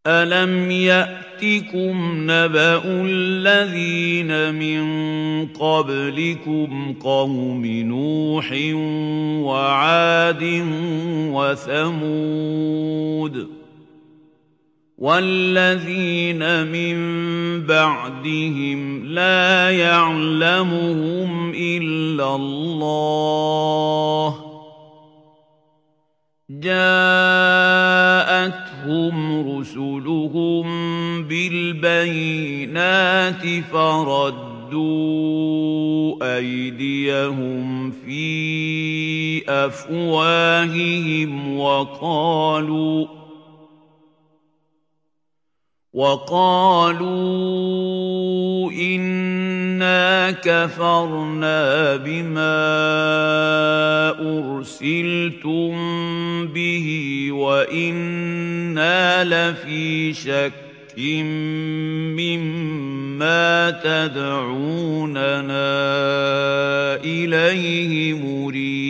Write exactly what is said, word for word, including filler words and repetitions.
أَلَمْ يَأْتِكُمْ نَبَأُ الَّذِينَ مِن قَبْلِكُمْ قَوْمِ نُوحٍ وَعَادٍ وَثَمُودَ وَالَّذِينَ مِن بَعْدِهِمْ لَا يَعْلَمُهُمْ إِلَّا اللَّهُ جَاءَتْهُمْ رُسُلُهُم بِالْبَيِّنَاتِ فَرَدُّوا أَيْدِيَهُمْ فِي أَفْوَاهِهِمْ وَقَالُوا وَقَالُوا إِنَّا كَفَرْنَا بِمَا أُرْسِلْتُم بِهِ وَإِنَّا لَفِي شَكٍّ مِّمَّا تَدْعُونَنَا إِلَيْهِ مُرِيبٍ